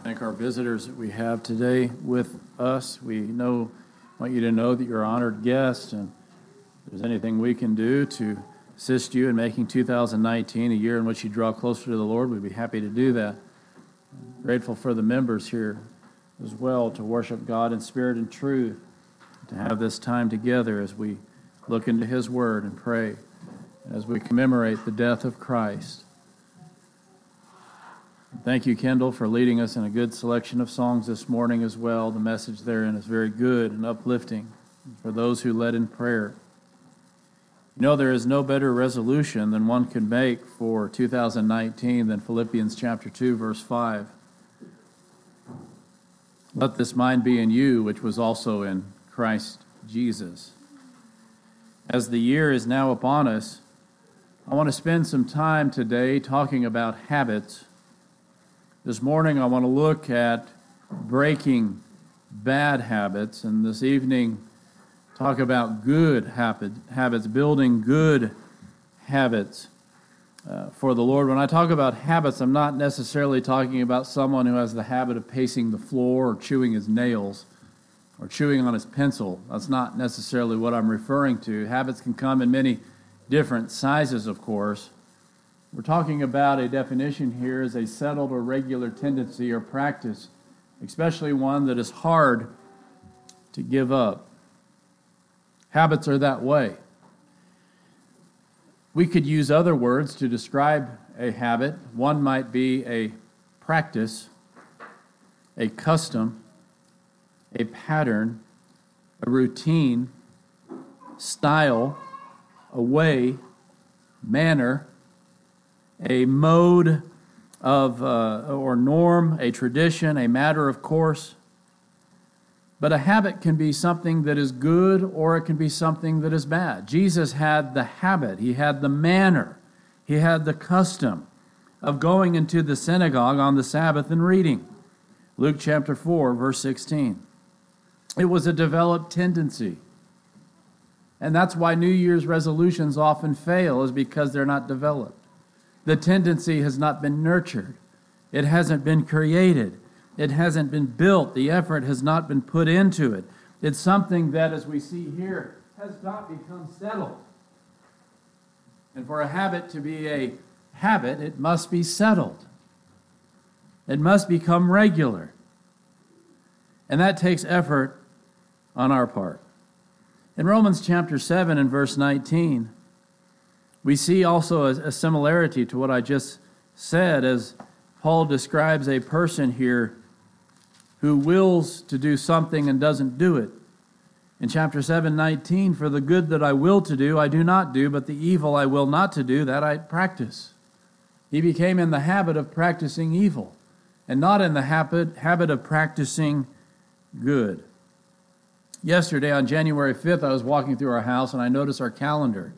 Thank our visitors that we have today with us. We want you to know that you're an honored guest, and if there's anything we can do to assist you in making 2019 a year in which you draw closer to the Lord, we'd be happy to do that. I'm grateful for the members here as well to worship God in spirit and truth, to have this time together as we look into His Word and pray, as we commemorate the death of Christ. Thank you, Kendall, for leading us in a good selection of songs this morning as well. The message therein is very good and uplifting for those who led in prayer. You know, there is no better resolution than one could make for 2019 than Philippians chapter 2, verse 5. Let this mind be in you, which was also in Christ Jesus. As the year is now upon us, I want to spend some time today talking about habits. This morning I want to look at breaking bad habits, and this evening talk about good habits, building good habits for the Lord. When I talk about habits, I'm not necessarily talking about someone who has the habit of pacing the floor or chewing his nails or chewing on his pencil. That's not necessarily what I'm referring to. Habits can come in many different sizes, of course. We're talking about a definition here as a settled or regular tendency or practice, especially one that is hard to give up. Habits are that way. We could use other words to describe a habit. One might be a practice, a custom, a pattern, a routine, style, a way, manner, a mode of or norm, a tradition, a matter of course. But a habit can be something that is good or it can be something that is bad. Jesus had the habit, he had the manner, he had the custom of going into the synagogue on the Sabbath and reading. Luke chapter 4, verse 16. It was a developed tendency. And that's why New Year's resolutions often fail, is because they're not developed. The tendency has not been nurtured. It hasn't been created. It hasn't been built. The effort has not been put into it. It's something that, as we see here, has not become settled. And for a habit to be a habit, it must be settled. It must become regular. And that takes effort on our part. In Romans chapter 7 and verse 19, we see also a similarity to what I just said, as Paul describes a person here who wills to do something and doesn't do it. In chapter 7:19, for the good that I will to do, I do not do, but the evil I will not to do, that I practice. He became in the habit of practicing evil and not in the habit of practicing good. Yesterday on January 5th, I was walking through our house and I noticed our calendar.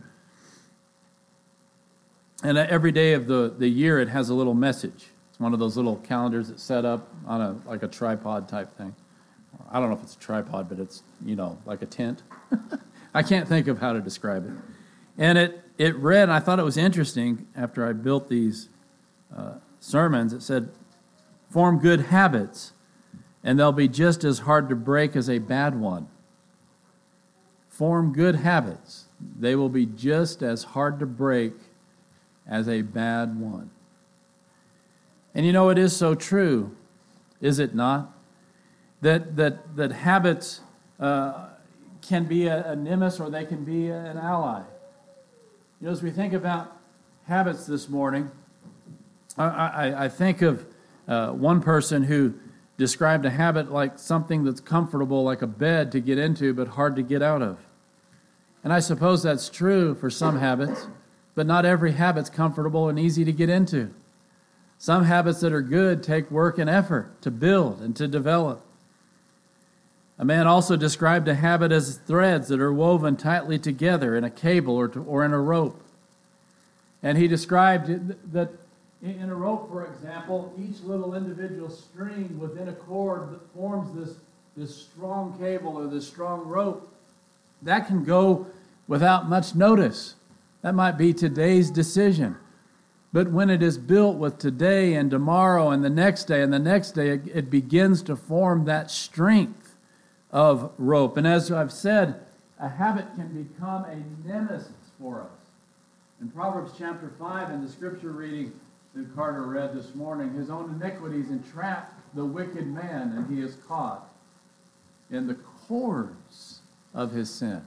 And every day of the year, it has a little message. It's one of those little calendars that's set up on like a tripod type thing. I don't know if it's a tripod, but it's, like a tent. I can't think of how to describe it. And it read, and I thought it was interesting after I built these sermons, it said, form good habits, and they'll be just as hard to break as a bad one. Form good habits. They will be just as hard to break as a bad one. And it is so true, is it not? That habits can be a nemesis or they can be an ally. As we think about habits this morning, I think of one person who described a habit like something that's comfortable, like a bed to get into, but hard to get out of. And I suppose that's true for some habits, but not every habit's comfortable and easy to get into. Some habits that are good take work and effort to build and to develop. A man also described a habit as threads that are woven tightly together in a cable or in a rope. And he described that in a rope, for example, each little individual string within a cord that forms this strong cable or this strong rope, that can go without much notice. That might be today's decision. But when it is built with today and tomorrow and the next day and the next day, it begins to form that strength of rope. And as I've said, a habit can become a nemesis for us. In Proverbs chapter 5, in the scripture reading that Carter read this morning, his own iniquities entrap the wicked man, and he is caught in the cords of his sin.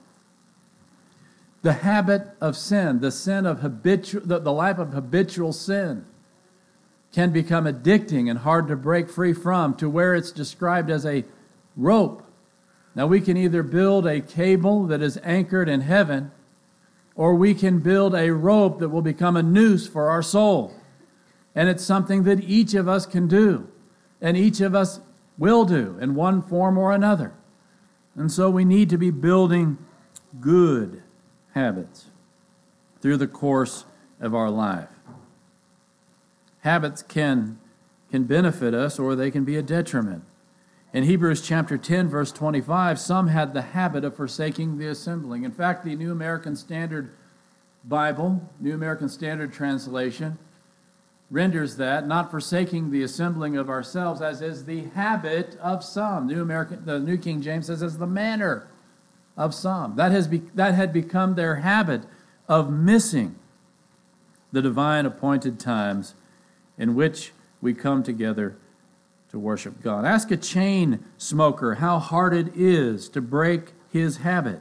The habit of sin, the sin of the life of habitual sin, can become addicting and hard to break free from, to where it's described as a rope. Now, we can either build a cable that is anchored in heaven, or we can build a rope that will become a noose for our soul. And it's something that each of us can do, and each of us will do in one form or another. And so we need to be building good habits through the course of our life. Habits can benefit us, or they can be a detriment. In Hebrews chapter 10, verse 25, some had the habit of forsaking the assembling. In fact, the New American Standard Bible, New American Standard Translation, renders that, not forsaking the assembling of ourselves, as is the habit of some. The New King James says, as the manner of some. That had become their habit of missing the divine appointed times in which we come together to worship God. Ask a chain smoker how hard it is to break his habit.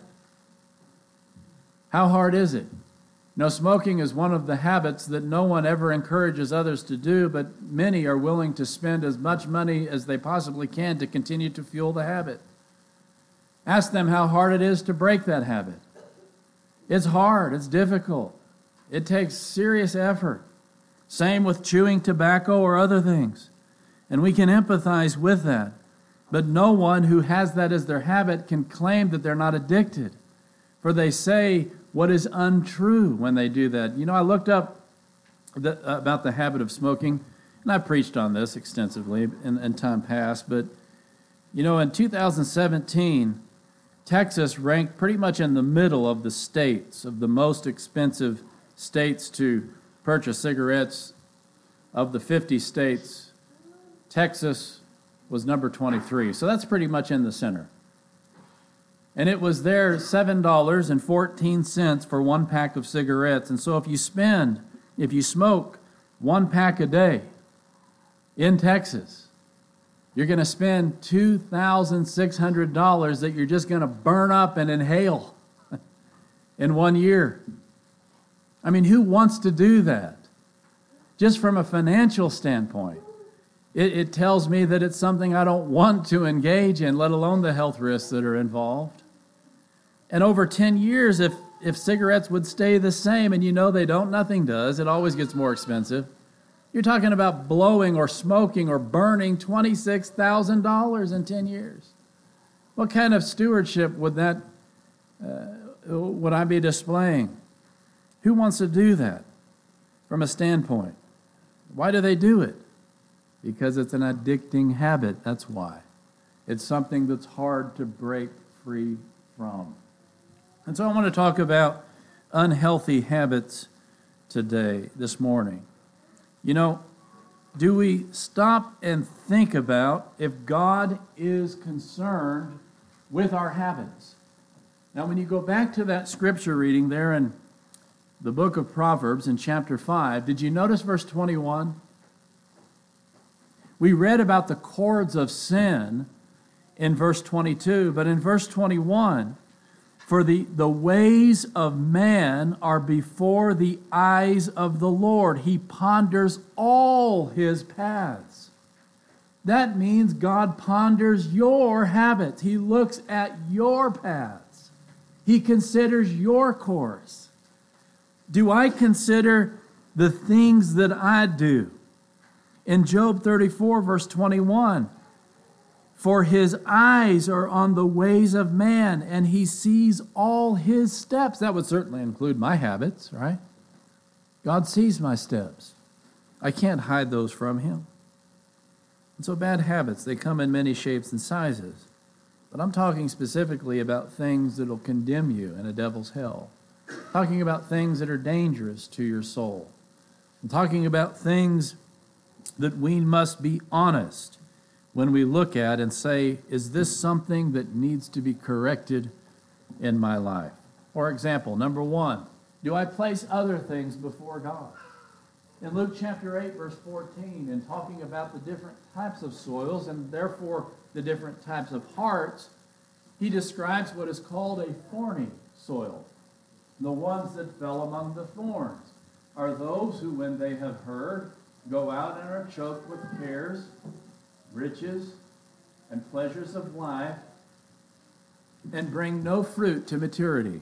How hard is it? Now, smoking is one of the habits that no one ever encourages others to do, but many are willing to spend as much money as they possibly can to continue to fuel the habit. Ask them how hard it is to break that habit. It's hard. It's difficult. It takes serious effort. Same with chewing tobacco or other things. And we can empathize with that. But no one who has that as their habit can claim that they're not addicted. For they say what is untrue when they do that. You know, I looked up about the habit of smoking, and I preached on this extensively in time past. But, you know, in 2017, Texas ranked pretty much in the middle of the states, of the most expensive states to purchase cigarettes. Of the 50 states, Texas was number 23. So that's pretty much in the center. And it was there $7.14 for one pack of cigarettes. And so if you smoke one pack a day in Texas, you're going to spend $2,600 that you're just going to burn up and inhale in 1 year. I mean, who wants to do that? Just from a financial standpoint, it tells me that it's something I don't want to engage in, let alone the health risks that are involved. And over 10 years, if cigarettes would stay the same, and you know they don't, nothing does, it always gets more expensive. You're talking about blowing or smoking or burning $26,000 in 10 years. What kind of stewardship would I be displaying? Who wants to do that from a standpoint? Why do they do it? Because it's an addicting habit, that's why. It's something that's hard to break free from. And so I want to talk about unhealthy habits this morning. You know, do we stop and think about if God is concerned with our habits? Now, when you go back to that scripture reading there in the book of Proverbs in chapter 5, did you notice verse 21? We read about the cords of sin in verse 22, but in verse 21, for the ways of man are before the eyes of the Lord. He ponders all his paths. That means God ponders your habits. He looks at your paths. He considers your course. Do I consider the things that I do? In Job 34, verse 21, for his eyes are on the ways of man, and he sees all his steps. That would certainly include my habits, right? God sees my steps. I can't hide those from him. And so bad habits, they come in many shapes and sizes. But I'm talking specifically about things that will condemn you in a devil's hell. Talking about things that are dangerous to your soul. I'm talking about things that we must be honest when we look at and say, is this something that needs to be corrected in my life? For example, number one, do I place other things before God? In Luke chapter 8, verse 14, in talking about the different types of soils and therefore the different types of hearts, he describes what is called a thorny soil. The ones that fell among the thorns are those who, when they have heard, go out and are choked with cares, riches, and pleasures of life, and bring no fruit to maturity.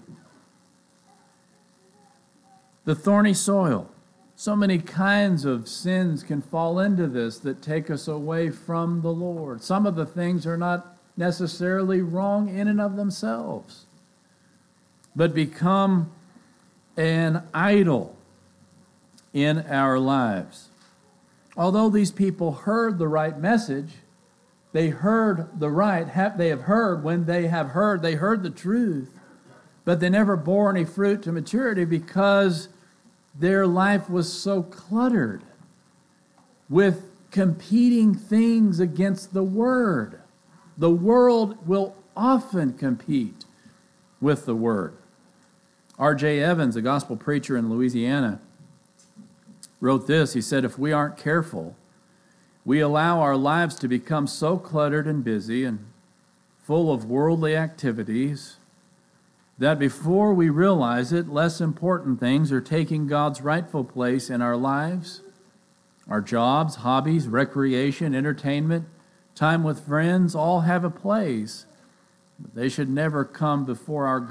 The thorny soil. So many kinds of sins can fall into this that take us away from the Lord. Some of the things are not necessarily wrong in and of themselves, but become an idol in our lives. Although these people heard the right message, they heard the right, they have heard when they have heard, they heard the truth, but they never bore any fruit to maturity because their life was so cluttered with competing things against the Word. The world will often compete with the Word. R.J. Evans, a gospel preacher in Louisiana, wrote this. He said, if we aren't careful, we allow our lives to become so cluttered and busy and full of worldly activities that before we realize it, less important things are taking God's rightful place in our lives. Our jobs, hobbies, recreation, entertainment, time with friends all have a place, but they should never come before our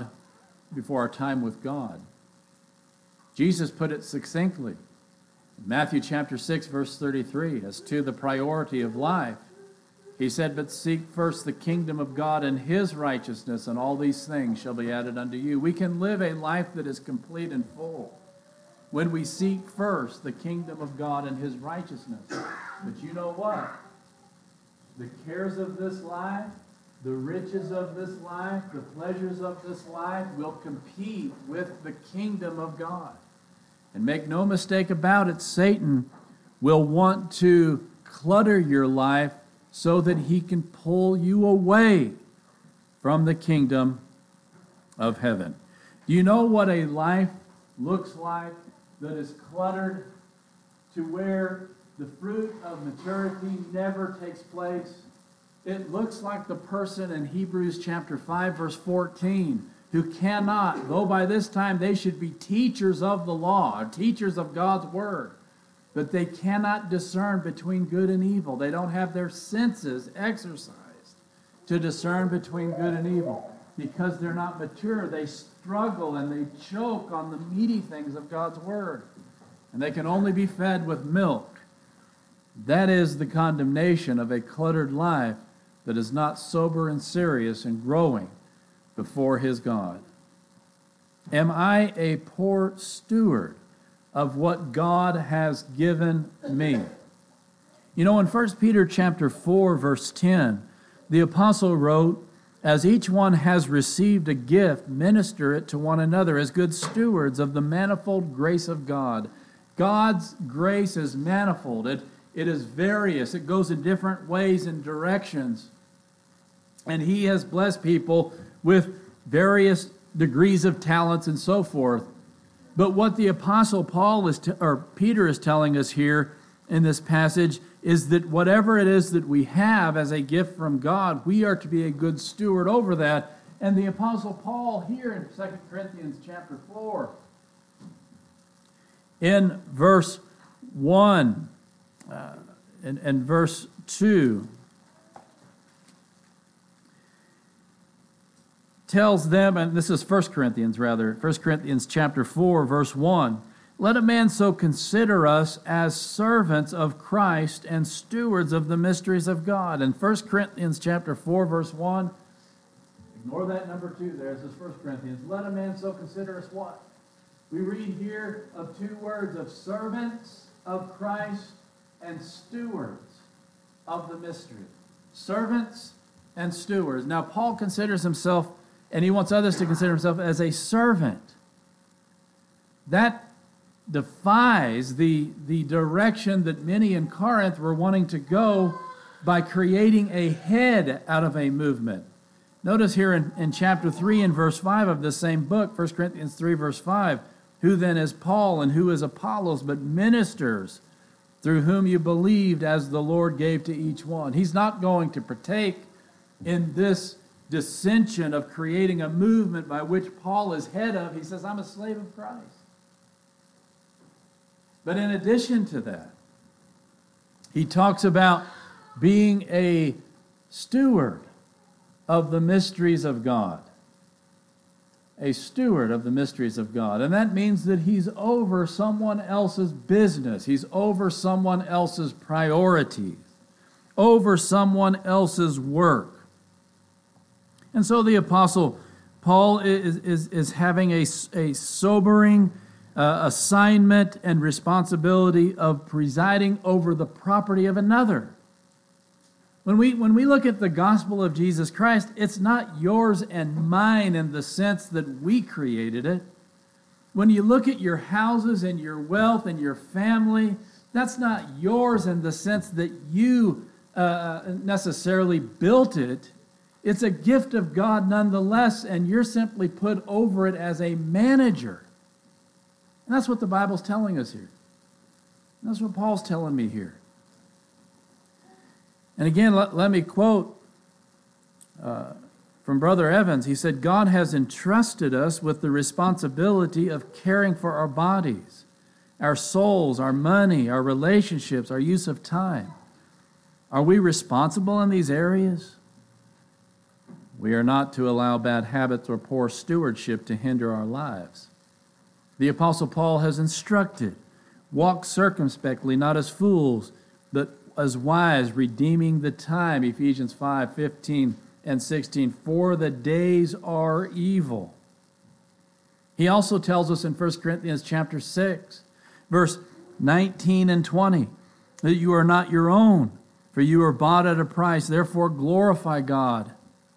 time with God. Jesus put it succinctly. Matthew chapter 6, verse 33, as to the priority of life. He said, but seek first the kingdom of God and His righteousness, and all these things shall be added unto you. We can live a life that is complete and full when we seek first the kingdom of God and His righteousness. But you know what? The cares of this life, the riches of this life, the pleasures of this life will compete with the kingdom of God. And make no mistake about it, Satan will want to clutter your life so that he can pull you away from the kingdom of heaven. Do you know what a life looks like that is cluttered to where the fruit of maturity never takes place? It looks like the person in Hebrews chapter 5, verse 14, who cannot, though by this time they should be teachers of the law, or teachers of God's word, but they cannot discern between good and evil. They don't have their senses exercised to discern between good and evil. Because they're not mature, they struggle and they choke on the meaty things of God's word. And they can only be fed with milk. That is the condemnation of a cluttered life that is not sober and serious and growing before his God. Am I a poor steward of what God has given me? You know, in 1 Peter chapter 4, verse 10, the apostle wrote, as each one has received a gift, minister it to one another as good stewards of the manifold grace of God. God's grace is manifold. It is various. It goes in different ways and directions. And He has blessed people with various degrees of talents and so forth. But what the Apostle Peter is telling us here in this passage is that whatever it is that we have as a gift from God, we are to be a good steward over that. And the Apostle Paul here in 2 Corinthians chapter 4, in verse 1 and verse 2, tells them, and this is 1 Corinthians chapter 4, verse 1, let a man so consider us as servants of Christ and stewards of the mysteries of God. And 1 Corinthians chapter 4, verse 1, ignore that number 2 there, it says 1 Corinthians, let a man so consider us what? We read here of two words, of servants of Christ and stewards of the mystery. Servants and stewards. Now, Paul considers himself, and he wants others to consider himself as a servant. That defies the direction that many in Corinth were wanting to go by creating a head out of a movement. Notice here in chapter 3 and verse 5 of this same book, 1 Corinthians 3 verse 5, who then is Paul and who is Apollos, but ministers through whom you believed as the Lord gave to each one. He's not going to partake in this dissension of creating a movement by which Paul is head of. He says, I'm a slave of Christ. But in addition to that, he talks about being a steward of the mysteries of God. A steward of the mysteries of God. And that means that he's over someone else's business. He's over someone else's priorities. Over someone else's work. And so the Apostle Paul is having a sobering assignment and responsibility of presiding over the property of another. When we look at the gospel of Jesus Christ, it's not yours and mine in the sense that we created it. When you look at your houses and your wealth and your family, that's not yours in the sense that you necessarily built it. It's a gift of God nonetheless, and you're simply put over it as a manager. And that's what the Bible's telling us here. And that's what Paul's telling me here. And again, let me quote from Brother Evans. He said, God has entrusted us with the responsibility of caring for our bodies, our souls, our money, our relationships, our use of time. Are we responsible in these areas? We are not to allow bad habits or poor stewardship to hinder our lives. The Apostle Paul has instructed, walk circumspectly, not as fools, but as wise, redeeming the time, Ephesians 5:15 and 16, for the days are evil. He also tells us in 1 Corinthians chapter 6, verse 19 and 20, that you are not your own, for you are bought at a price. Therefore glorify God.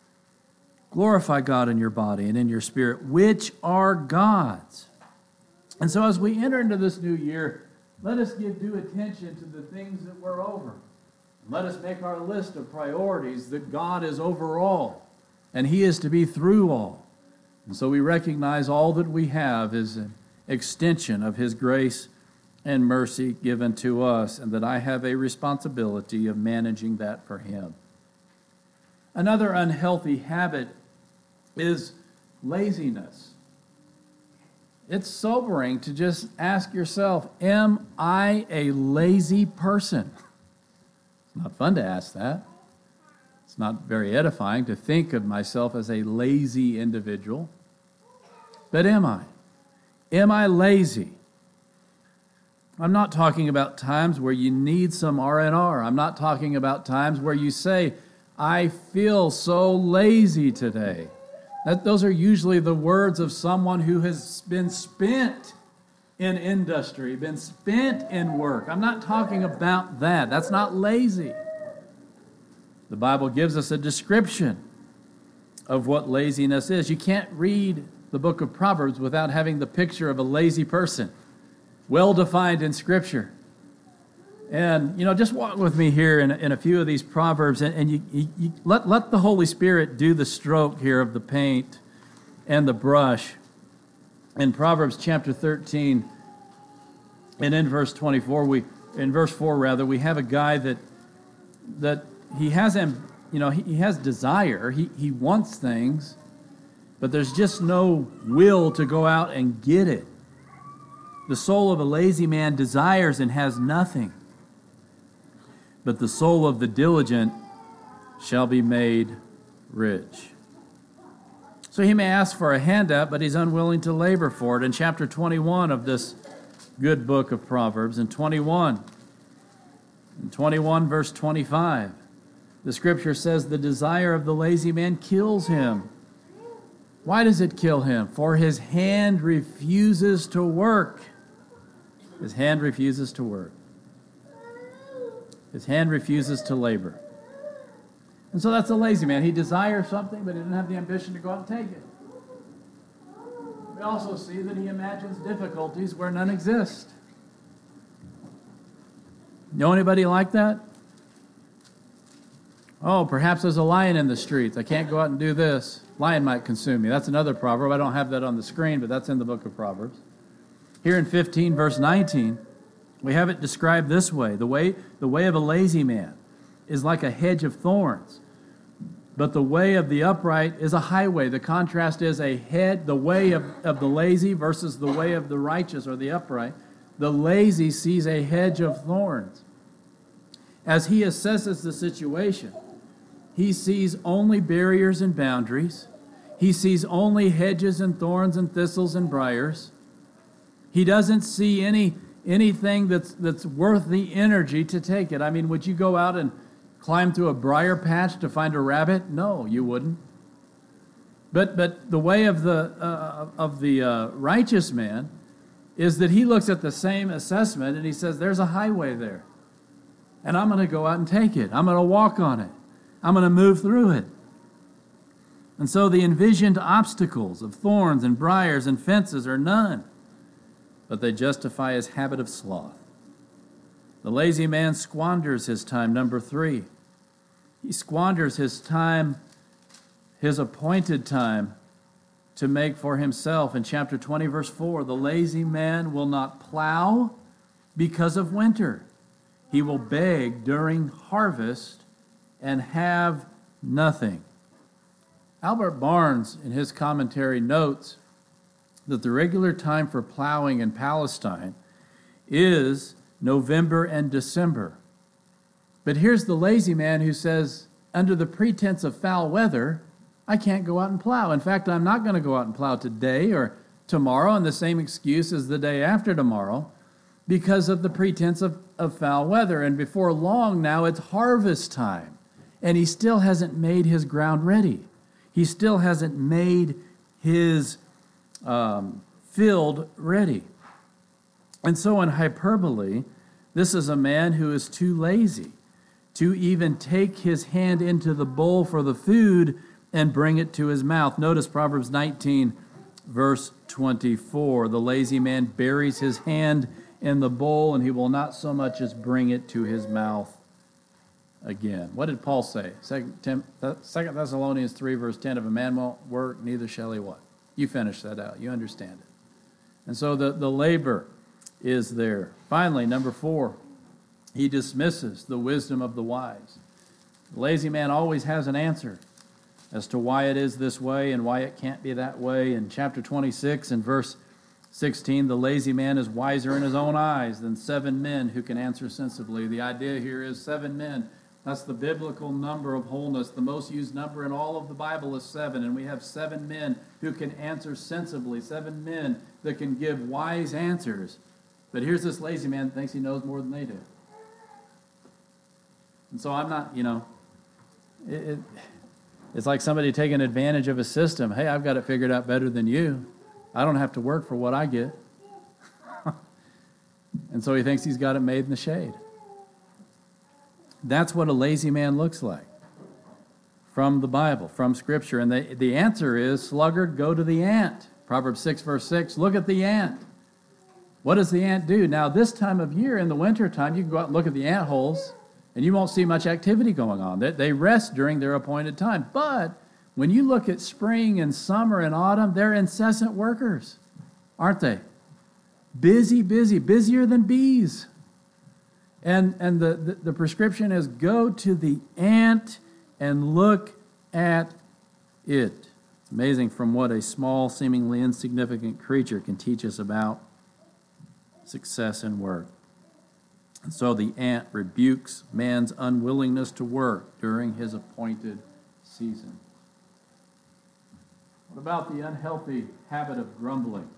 Glorify God in your body and in your spirit, which are God's. And so as we enter into this new year, let us give due attention to the things that we're over. Let us make our list of priorities that God is over all, and He is to be through all. And so we recognize all that we have is an extension of His grace and mercy given to us, and that I have a responsibility of managing that for Him. Another unhealthy habit is laziness. It's sobering to just ask yourself, am I a lazy person? It's not fun to ask that. It's not very edifying to think of myself as a lazy individual. But am I? Am I lazy? I'm not talking about times where you need some R&R. I'm not talking about times where you say, I feel so lazy today. Those are usually the words of someone who has been spent in industry, been spent in work. I'm not talking about that. That's not lazy. The Bible gives us a description of what laziness is. You can't read the book of Proverbs without having the picture of a lazy person, well defined in Scripture. And, just walk with me here in a few of these Proverbs, and you let the Holy Spirit do the stroke here of the paint and the brush. In Proverbs chapter 13, and in verse 24, in verse 4, we have a guy that he has, he has desire. He wants things, but there's just no will to go out and get it. The soul of a lazy man desires and has nothing, but the soul of the diligent shall be made rich. So he may ask for a handout, but he's unwilling to labor for it. In chapter 21 of this good book of Proverbs, in 21 verse 25, the Scripture says, the desire of the lazy man kills him. Why does it kill him? For his hand refuses to work. His hand refuses to work. His hand refuses to labor. And so that's a lazy man. He desires something, but he doesn't have the ambition to go out and take it. We also see that he imagines difficulties where none exist. Know anybody like that? Oh, perhaps there's a lion in the streets. I can't go out and do this. Lion might consume me. That's another proverb. I don't have that on the screen, but that's in the book of Proverbs. Here in 15, verse 19, we have it described this way. The way of a lazy man is like a hedge of thorns, but the way of the upright is a highway. The contrast is the way of the lazy versus the way of the righteous or the upright. The lazy sees a hedge of thorns. As he assesses the situation, he sees only barriers and boundaries. He sees only hedges and thorns and thistles and briars. He doesn't see anything that's worth the energy to take it. I mean, would you go out and climb through a briar patch to find a rabbit? No, you wouldn't. But the way of the righteous man is that he looks at the same assessment and he says, there's a highway there. And I'm going to go out and take it. I'm going to walk on it. I'm going to move through it. And so the envisioned obstacles of thorns and briars and fences are none, but they justify his habit of sloth. The lazy man squanders his time. Number 3, he squanders his time, his appointed time, to make for himself. In chapter 20, verse 4, the lazy man will not plow because of winter. He will beg during harvest and have nothing. Albert Barnes, in his commentary, notes that the regular time for plowing in Palestine is November and December. But here's the lazy man who says, under the pretense of foul weather, I can't go out and plow. In fact, I'm not going to go out and plow today or tomorrow, and the same excuse as the day after tomorrow, because of the pretense of foul weather. And before long now, it's harvest time, and he still hasn't made his ground ready. He still hasn't made his field ready. And so in hyperbole, this is a man who is too lazy to even take his hand into the bowl for the food and bring it to his mouth. Notice Proverbs 19, verse 24. The lazy man buries his hand in the bowl, and he will not so much as bring it to his mouth again. What did Paul say? 2 Thessalonians 3, verse 10, if a man won't work, neither shall he what? You finish that out. You understand it. And so the labor is there. Finally, number 4, he dismisses the wisdom of the wise. The lazy man always has an answer as to why it is this way and why it can't be that way. In chapter 26 and verse 16, the lazy man is wiser in his own eyes than 7 men who can answer sensibly. The idea here is 7 men. That's the biblical number of wholeness. The most used number in all of the Bible is 7, and we have 7 men who can answer sensibly, 7 men that can give wise answers. But here's this lazy man that thinks he knows more than they do. And so I'm not, it's like somebody taking advantage of a system. Hey, I've got it figured out better than you. I don't have to work for what I get. And so he thinks he's got it made in the shade. That's what a lazy man looks like from the Bible, from Scripture. And the answer is, sluggard, go to the ant. Proverbs 6, verse 6, look at the ant. What does the ant do? Now, this time of year, in the wintertime, you can go out and look at the ant holes, and you won't see much activity going on. They rest during their appointed time. But when you look at spring and summer and autumn, they're incessant workers, aren't they? Busy, busier than bees. And the prescription is go to the ant and look at it. It's amazing from what a small, seemingly insignificant creature can teach us about success in work. And so the ant rebukes man's unwillingness to work during his appointed season. What about the unhealthy habit of grumbling?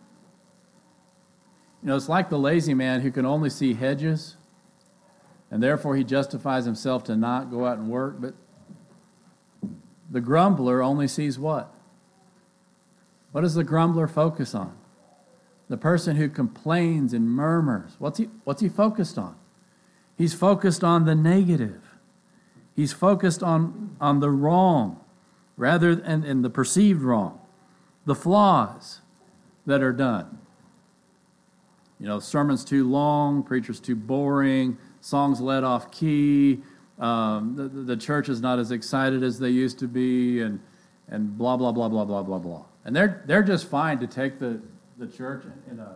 It's like the lazy man who can only see hedges, and therefore he justifies himself to not go out and work. But the grumbler only sees what? What does the grumbler focus on? The person who complains and murmurs. What's he focused on? He's focused on the negative. He's focused on the wrong, rather than the perceived wrong, the flaws, that are done. You know, sermon's too long, preacher's too boring, songs let off key, the church is not as excited as they used to be, and blah, blah, blah, blah, blah, blah, blah. And they're just fine to take the church in a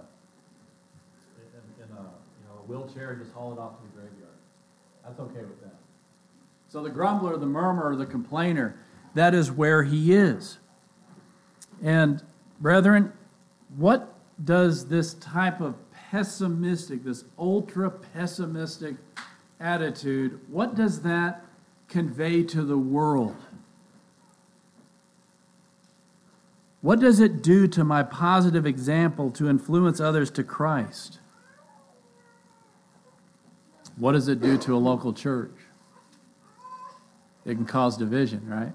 wheelchair and just haul it off to the graveyard. That's okay with them. So the grumbler, the murmurer, the complainer, that is where he is. And brethren, what does this type of pessimistic, this ultra-pessimistic attitude, what does that convey to the world? What does it do to my positive example to influence others to Christ? What does it do to a local church? It can cause division, right? And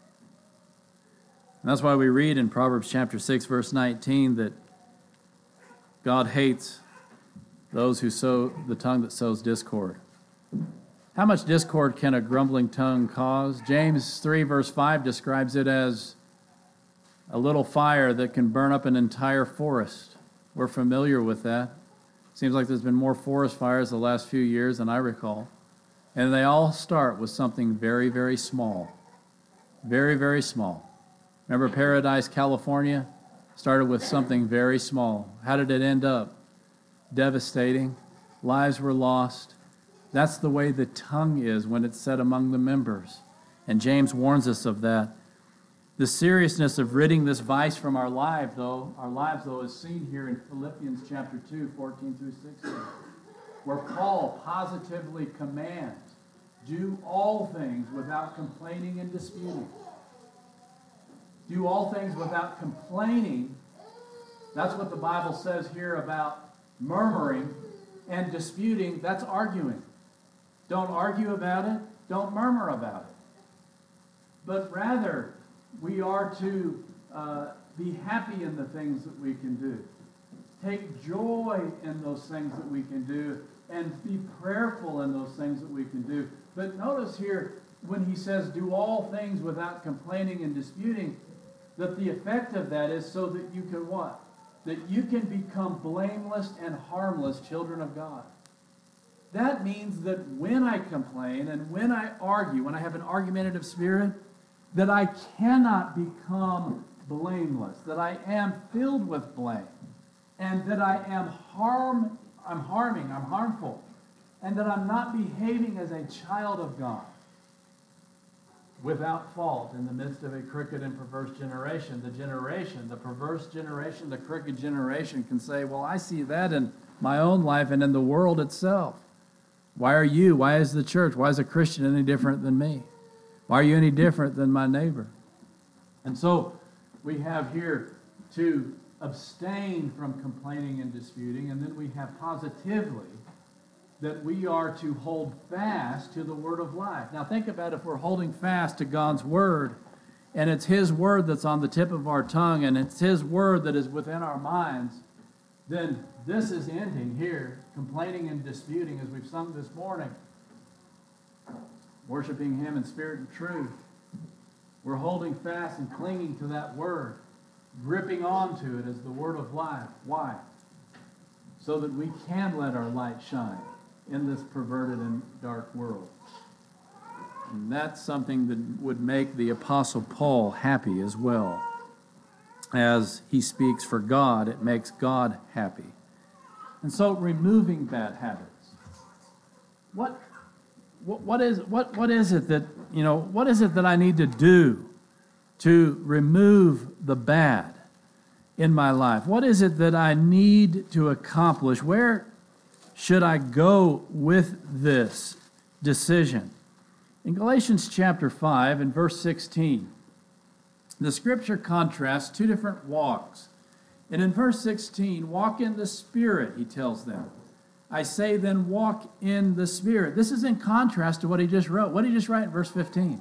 that's why we read in Proverbs chapter 6, verse 19, that God hates those who sow the tongue that sows discord. How much discord can a grumbling tongue cause? James 3, verse 5 describes it as a little fire that can burn up an entire forest. We're familiar with that. Seems like there's been more forest fires the last few years than I recall. And they all start with something very, very small. Very, very small. Remember Paradise, California? Started with something very small. How did it end up? Devastating. Lives were lost. That's the way the tongue is when it's said among the members. And James warns us of that. The seriousness of ridding this vice from our lives, though, is seen here in Philippians chapter 2, 14 through 16, where Paul positively commands, do all things without complaining and disputing. Do all things without complaining. That's what the Bible says here about murmuring and disputing. That's arguing. Don't argue about it. Don't murmur about it. But rather, we are to be happy in the things that we can do. Take joy in those things that we can do, and be prayerful in those things that we can do. But notice here, when he says, do all things without complaining and disputing, that the effect of that is so that you can what? That you can become blameless and harmless children of God. That means that when I complain and when I argue, when I have an argumentative spirit, that I cannot become blameless, that I am filled with blame, and that I am harmful, and that I'm not behaving as a child of God without fault in the midst of a crooked and perverse generation. The perverse generation, the crooked generation can say, well, I see that in my own life and in the world itself. Why is the church, why is a Christian any different than me? Why are you any different than my neighbor? And so we have here to abstain from complaining and disputing, and then we have positively that we are to hold fast to the word of life. Now think about if we're holding fast to God's word, and it's his word that's on the tip of our tongue, and it's his word that is within our minds, then this is ending here, complaining and disputing, as we've sung this morning. Worshiping him in spirit and truth. We're holding fast and clinging to that word, gripping onto it as the word of life. Why? So that we can let our light shine in this perverted and dark world. And that's something that would make the Apostle Paul happy as well. As he speaks for God, it makes God happy. And so removing bad habits. What is it that I need to do to remove the bad in my life? What is it that I need to accomplish? Where should I go with this decision? In Galatians chapter 5 and verse 16, the scripture contrasts two different walks. And in verse 16, walk in the Spirit, he tells them. I say then walk in the Spirit. This is in contrast to what he just wrote. What did he just write in verse 15?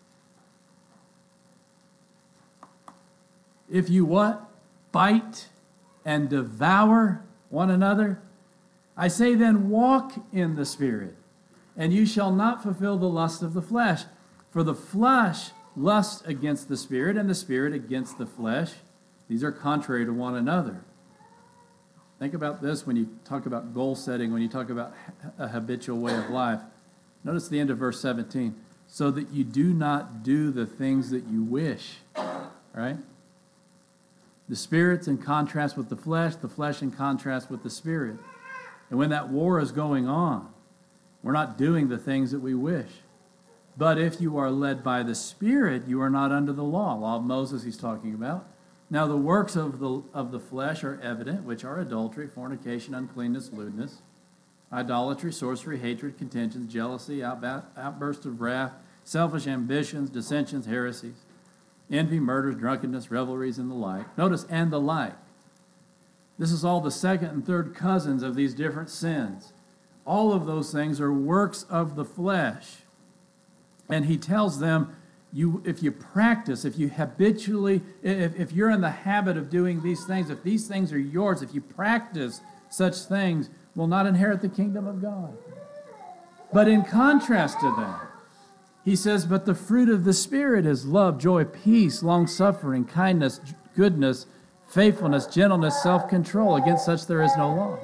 If you what? Bite and devour one another. I say then walk in the Spirit, and you shall not fulfill the lust of the flesh. For the flesh lusts against the Spirit, and the Spirit against the flesh. These are contrary to one another. Think about this when you talk about goal setting, when you talk about a habitual way of life. Notice the end of verse 17. So that you do not do the things that you wish. Right? The Spirit's in contrast with the flesh in contrast with the Spirit. And when that war is going on, we're not doing the things that we wish. But if you are led by the Spirit, you are not under the law. Law of Moses he's talking about. Now the works of the flesh are evident, which are adultery, fornication, uncleanness, lewdness, idolatry, sorcery, hatred, contentions, jealousy, outbursts of wrath, selfish ambitions, dissensions, heresies, envy, murders, drunkenness, revelries, and the like. Notice, and the like. This is all the second and third cousins of these different sins. All of those things are works of the flesh. And he tells them, if you practice, if you habitually, if you're in the habit of doing these things, if these things are yours, if you practice such things, will not inherit the kingdom of God. But in contrast to that, he says, but the fruit of the Spirit is love, joy, peace, long-suffering, kindness, goodness, faithfulness, gentleness, self-control. Against such there is no law.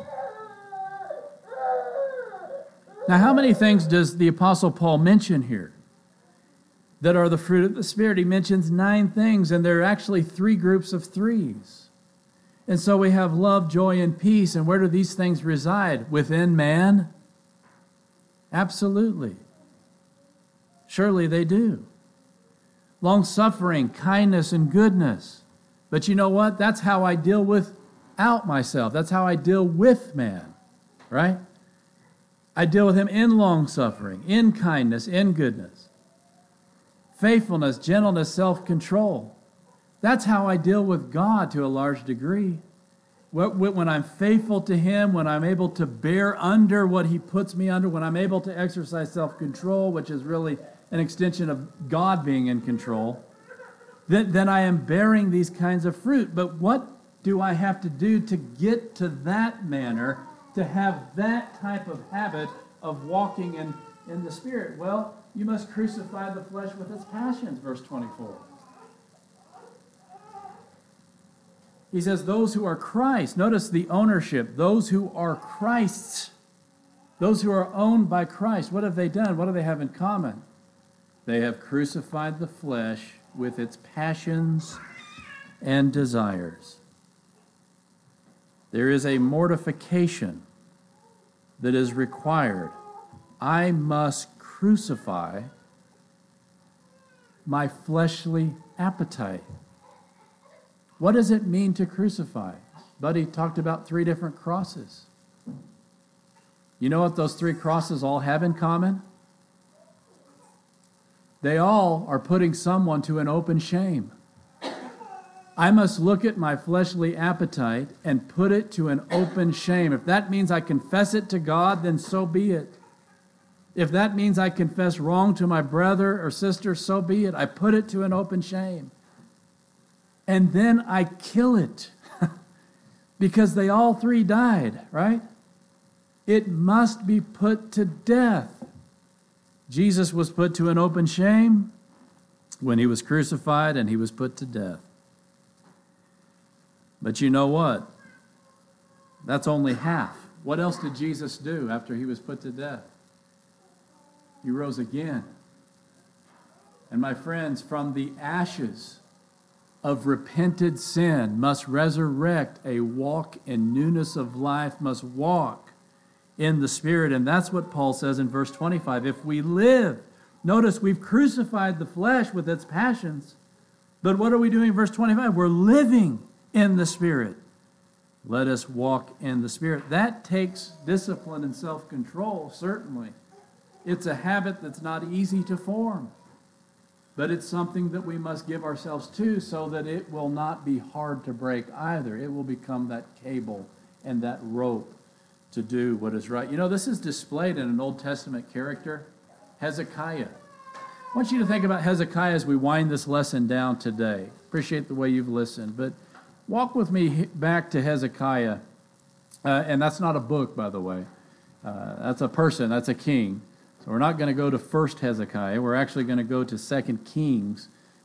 Now, how many things does the Apostle Paul mention here that are the fruit of the Spirit? He mentions 9 things, and there are actually 3 groups of 3s. And so we have love, joy, and peace. And where do these things reside? Within man? Absolutely. Surely they do. Long-suffering, kindness, and goodness. But you know what? That's how I deal without myself. That's how I deal with man, right? I deal with him in long-suffering, in kindness, in goodness. Faithfulness, gentleness, self-control. That's how I deal with God to a large degree. When I'm faithful to him, when I'm able to bear under what he puts me under, when I'm able to exercise self-control, which is really an extension of God being in control, then I am bearing these kinds of fruit. But what do I have to do to get to that manner, to have that type of habit of walking in the Spirit? Well, you must crucify the flesh with its passions, verse 24. He says, those who are Christ, notice the ownership, those who are Christ's, those who are owned by Christ, what have they done? What do they have in common? They have crucified the flesh with its passions and desires. There is a mortification that is required. I must crucify my fleshly appetite. What does it mean to crucify? Buddy talked about 3 different crosses. You know what those 3 crosses all have in common? They all are putting someone to an open shame. I must look at my fleshly appetite and put it to an open shame. If that means I confess it to God, then so be it. If that means I confess wrong to my brother or sister, so be it. I put it to an open shame. And then I kill it. Because they all 3 died, right? It must be put to death. Jesus was put to an open shame when he was crucified and he was put to death. But you know what? That's only half. What else did Jesus do after he was put to death? He rose again. And my friends, from the ashes of repented sin must resurrect a walk in newness of life, must walk in the Spirit. And that's what Paul says in verse 25. If we live, notice we've crucified the flesh with its passions. But what are we doing in verse 25? We're living in the Spirit. Let us walk in the Spirit. That takes discipline and self-control, certainly. It's a habit that's not easy to form. But it's something that we must give ourselves to so that it will not be hard to break either. It will become that cable and that rope to do what is right. You know, this is displayed in an Old Testament character, Hezekiah. I want you to think about Hezekiah as we wind this lesson down today. Appreciate the way you've listened, but walk with me back to Hezekiah. And that's not a book, by the way. That's a person, that's a king. So we're not going to go to 1st Hezekiah. We're actually going to go to 2 Kings.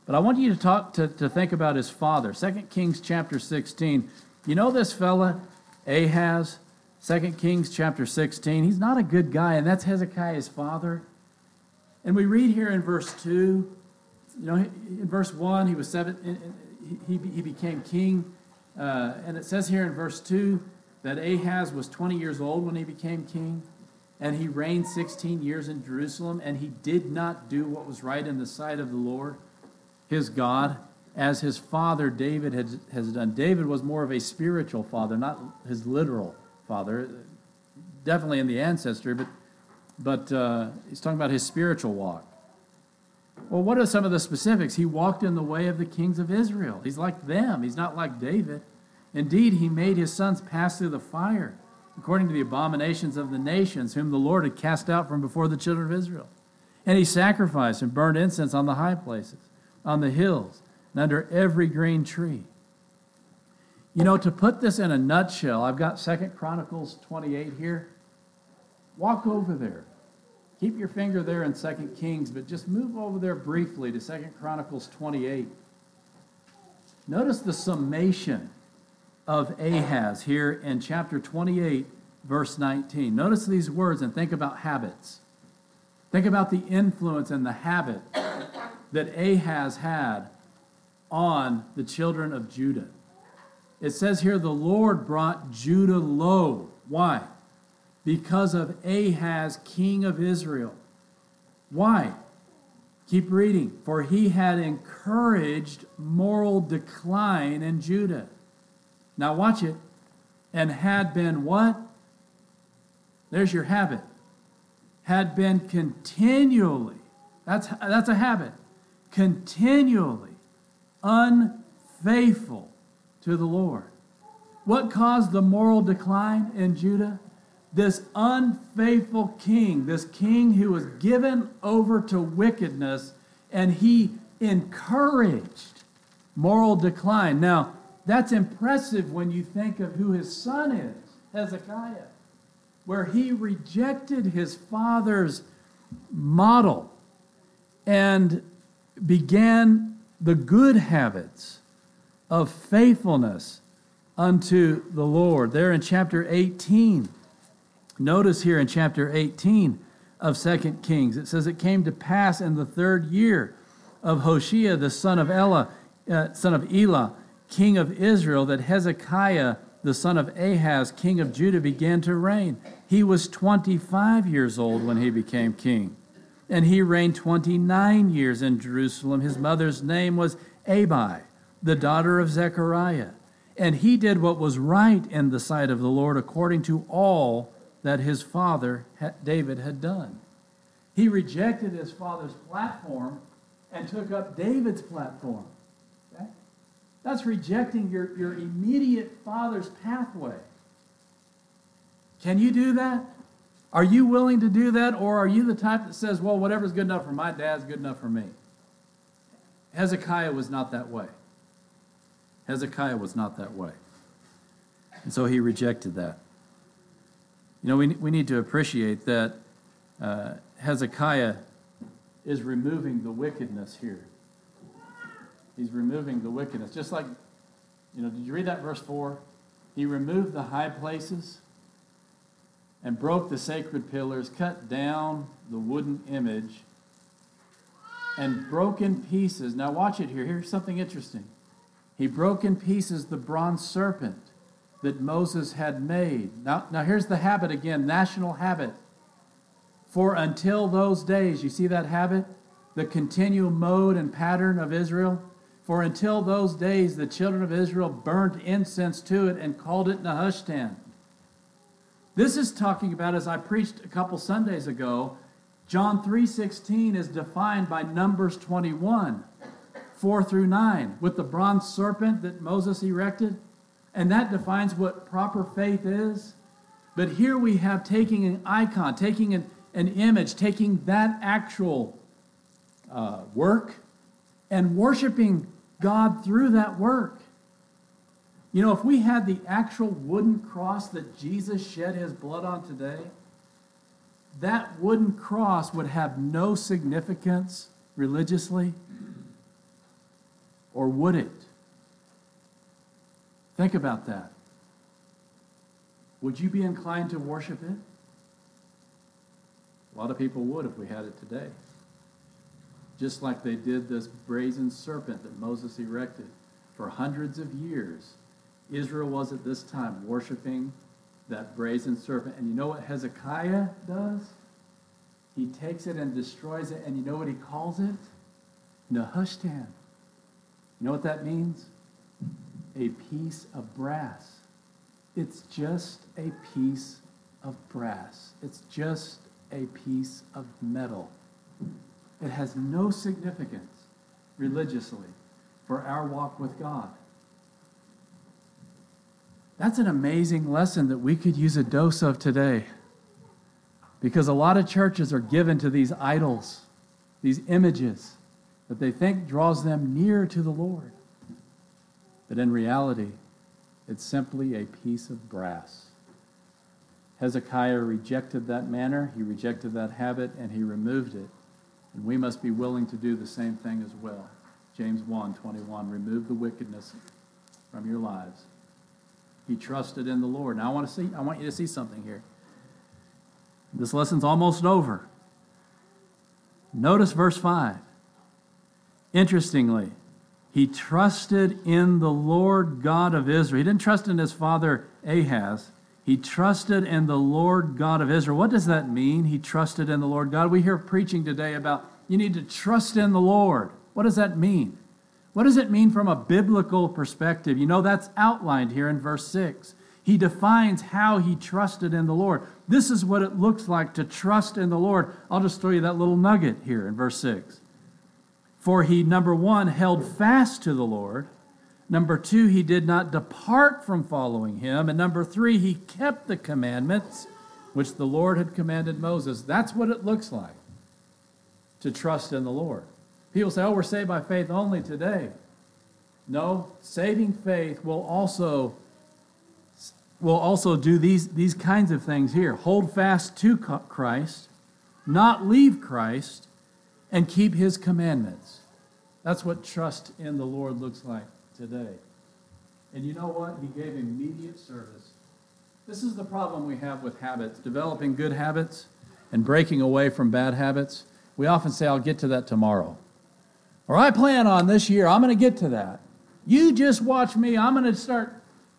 But I want you to think about his father. 2 Kings chapter 16. You know this fella, Ahaz? 2 Kings chapter 16. He's not a good guy, and that's Hezekiah's father. And we read here in verse 2, you know, in verse 1, he was he became king. And it says here in verse 2 that Ahaz was 20 years old when he became king. And he reigned 16 years in Jerusalem, and he did not do what was right in the sight of the Lord, his God, as his father David has done. David was more of a spiritual father, not his literal father. Definitely in the ancestry, but he's talking about his spiritual walk. Well, what are some of the specifics? He walked in the way of the kings of Israel. He's like them. He's not like David. Indeed, he made his sons pass through the fire, according to the abominations of the nations, whom the Lord had cast out from before the children of Israel. And he sacrificed and burned incense on the high places, on the hills, and under every green tree. You know, to put this in a nutshell, I've got 2 Chronicles 28 here. Walk over there. Keep your finger there in 2 Kings, but just move over there briefly to 2 Chronicles 28. Notice the summation of Ahaz here in chapter 28, verse 19. Notice these words and think about habits. Think about the influence and the habit that Ahaz had on the children of Judah. It says here, the Lord brought Judah low. Why? Because of Ahaz, king of Israel. Why? Keep reading. For he had encouraged moral decline in Judah. Now watch it. And had been what? There's your habit. Had been continually, that's a habit, continually unfaithful to the Lord. What caused the moral decline in Judah? This unfaithful king, this king who was given over to wickedness, and he encouraged moral decline. Now, that's impressive when you think of who his son is, Hezekiah, where he rejected his father's model and began the good habits of faithfulness unto the Lord. There in chapter 18, notice here in chapter 18 of 2 Kings, it says, it came to pass in the 3rd year of Hoshea, the son of Elah, king of Israel, that Hezekiah, the son of Ahaz, king of Judah, began to reign. He was 25 years old when he became king, and he reigned 29 years in Jerusalem. His mother's name was Abi, the daughter of Zechariah. And he did what was right in the sight of the Lord, according to all that his father David had done. He rejected his father's platform and took up David's platform. Okay? That's rejecting your immediate father's pathway. Can you do that? Are you willing to do that, or are you the type that says, well, whatever's good enough for my dad's good enough for me? Hezekiah was not that way. Hezekiah was not that way. And so he rejected that. You know, we need to appreciate that Hezekiah is removing the wickedness here. He's removing the wickedness. Just like, you know, did you read that verse 4? He removed the high places and broke the sacred pillars, cut down the wooden image, and broke in pieces. Now watch it here. Here's something interesting. He broke in pieces the bronze serpent that Moses had made. Now here's the habit again, national habit. For until those days, you see that habit? The continual mode and pattern of Israel? For until those days, the children of Israel burnt incense to it and called it Nehushtan. This is talking about, as I preached a couple Sundays ago, John 3:16 is defined by Numbers 21, 4 through 9, with the bronze serpent that Moses erected. And that defines what proper faith is. But here we have taking an icon, taking an image, taking that actual work and worshiping God through that work. You know, if we had the actual wooden cross that Jesus shed his blood on today, that wooden cross would have no significance religiously. Or would it? Think about that. Would you be inclined to worship it? A lot of people would if we had it today. Just like they did this brazen serpent that Moses erected. For hundreds of years, Israel was at this time worshiping that brazen serpent. And you know what Hezekiah does? He takes it and destroys it. And you know what he calls it? Nehushtan. You know what that means? A piece of brass. It's just a piece of brass. It's just a piece of metal. It has no significance religiously for our walk with God. That's an amazing lesson that we could use a dose of today. Because a lot of churches are given to these idols, these images that they think draws them near to the Lord. But in reality, it's simply a piece of brass. Hezekiah rejected that manner, he rejected that habit, and he removed it. And we must be willing to do the same thing as well. James 1:21, remove the wickedness from your lives. He trusted in the Lord. Now I want you to see something here. This lesson's almost over. Notice verse 5. Interestingly, he trusted in the Lord God of Israel. He didn't trust in his father Ahaz. He trusted in the Lord God of Israel. What does that mean? He trusted in the Lord God. We hear preaching today about you need to trust in the Lord. What does that mean? What does it mean from a biblical perspective? You know, that's outlined here in verse 6. He defines how he trusted in the Lord. This is what it looks like to trust in the Lord. I'll just throw you that little nugget here in verse 6. For he, number one, held fast to the Lord. Number two, he did not depart from following him. And number three, he kept the commandments which the Lord had commanded Moses. That's what it looks like to trust in the Lord. People say, oh, we're saved by faith only today. No, saving faith will also do these kinds of things here. Hold fast to Christ, not leave Christ, and keep his commandments. That's what trust in the Lord looks like today. And you know what? He gave immediate service. This is the problem we have with habits, developing good habits and breaking away from bad habits. We often say, I'll get to that tomorrow. Or I plan on this year, I'm going to get to that. You just watch me, I'm going to start.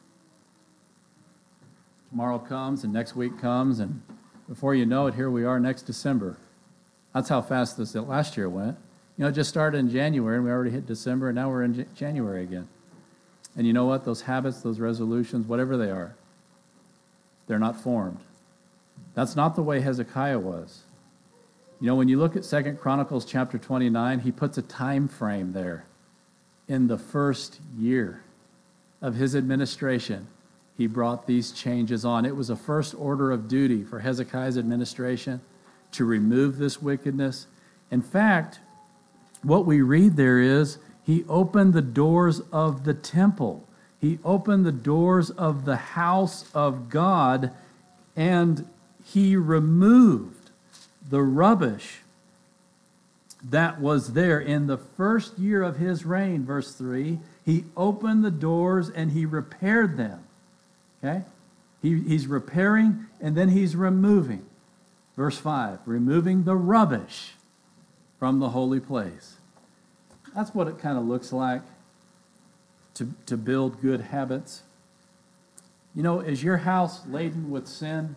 Tomorrow comes and next week comes, and before you know it, here we are next December. That's how fast this last year went. You know, it just started in January, and we already hit December, and now we're in January again. And you know what? Those habits, those resolutions, whatever they are, they're not formed. That's not the way Hezekiah was. You know, when you look at 2 Chronicles chapter 29, he puts a time frame there. In the first year of his administration, he brought these changes on. It was a first order of duty for Hezekiah's administration to remove this wickedness. In fact, what we read there is he opened the doors of the temple. He opened the doors of the house of God, and he removed the rubbish that was there in the first year of his reign, verse 3. He opened the doors and he repaired them. Okay? He's repairing and then he's removing. Verse 5, removing the rubbish from the holy place. That's what it kind of looks like to build good habits. You know, is your house laden with sin?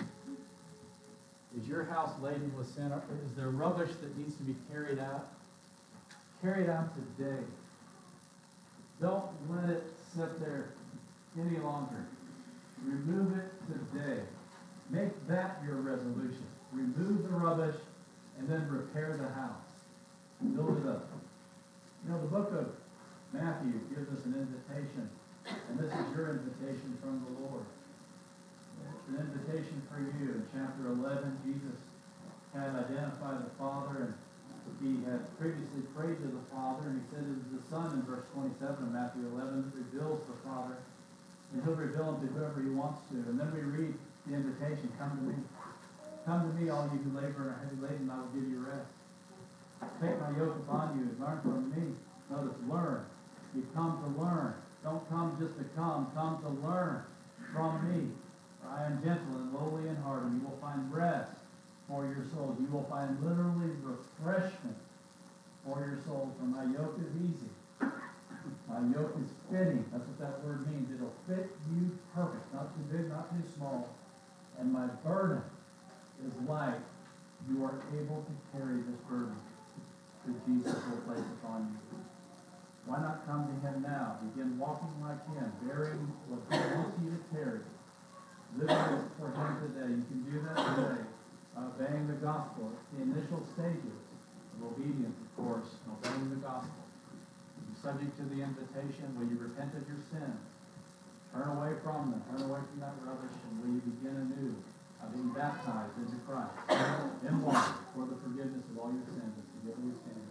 Is your house laden with sin? Is there rubbish that needs to be carried out? Carry it out today. Don't let it sit there any longer. Remove it today. Make that your resolution. Remove the rubbish and then repair the house. Build it up. You know, the book of Matthew gives us an invitation, and this is your invitation from the Lord. It's an invitation for you. In chapter 11, Jesus had identified the Father, and he had previously prayed to the Father, and he said it is the Son in verse 27 of Matthew 11 that reveals the Father, and he'll reveal him to whoever he wants to. And then we read the invitation, come to me. Come to me, all you who labor and are heavy laden, and I will give you rest. Take my yoke upon you and learn from me. Notice, learn. You come to learn. Don't come just to come to learn from me. For I am gentle and lowly in heart, and you will find rest for your souls. You will find literally refreshment for your souls. For my yoke is easy. My yoke is fitting. That's what that word means. It'll fit you perfect. Not too big, not too small. And my burden is light. You are able to carry this burden that Jesus will place upon you. Why not come to him now? Begin walking like him, bearing what he wants you to carry. Living for him today. You can do that today. Obeying the gospel. It's the initial stages of obedience, of course, obeying the gospel. Subject to the invitation, will you repent of your sins? Turn away from them. Turn away from that rubbish, and will you begin anew, being baptized into Christ in water for the forgiveness of all your sins and to forgive your sins.